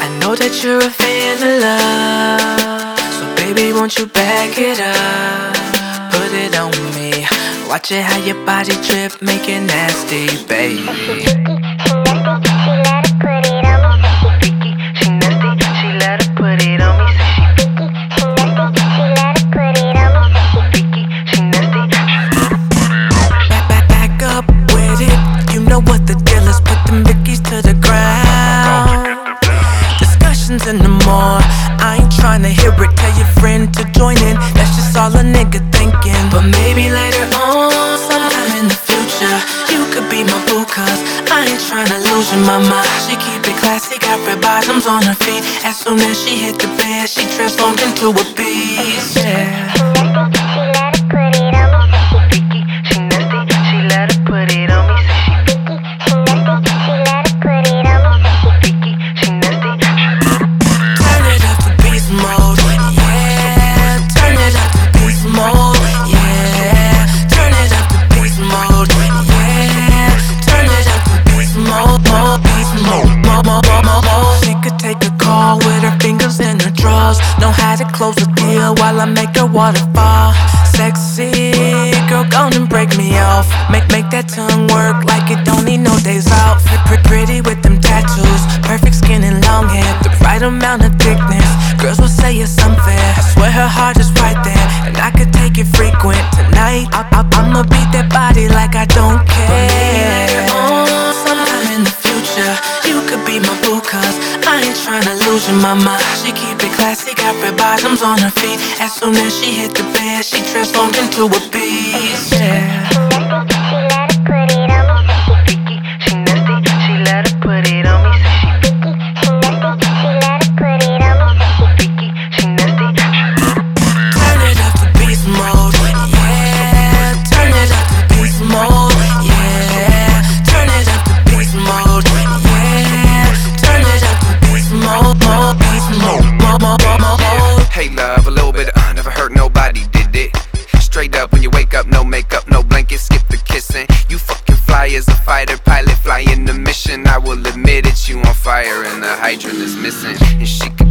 I know that you're a fan of love, so baby, won't you back it up? Put it on me. Watch it how your body drip, make it nasty, baby. In the mall, I ain't tryna hear it. Tell your friend to join in. That's just all a nigga thinking. But maybe later on, sometime in the future, you could be my boo, cause I ain't tryna lose your mama. She keep it classy, got red bottoms on her feet. As soon as she hit the bed, she transformed into a beast. Yeah. Know how to close the deal while I make her waterfall. Sexy girl, go and break me off. Make that tongue work like it don't need no days off. Pretty with them tattoos, perfect skin and long hair, the right amount of thickness. Girls will say it's unfair. I swear her heart is right there, and I could take it frequent. Tonight I'ma beat that body like I don't care. But maybe later on, sometime in the future, you could be my boo, cause I ain't tryna lose your mama. She keep it classy, got red bottoms on her feet. As soon as she hit the bed, she transformed into a beast. Yeah. Hey love, a little bit of never hurt nobody, did it? Straight up when you wake up, no makeup, no blanket, skip the kissing. You fucking fly as a fighter pilot, flying the mission. I will admit it, you on fire and the hydrant is missing. And she can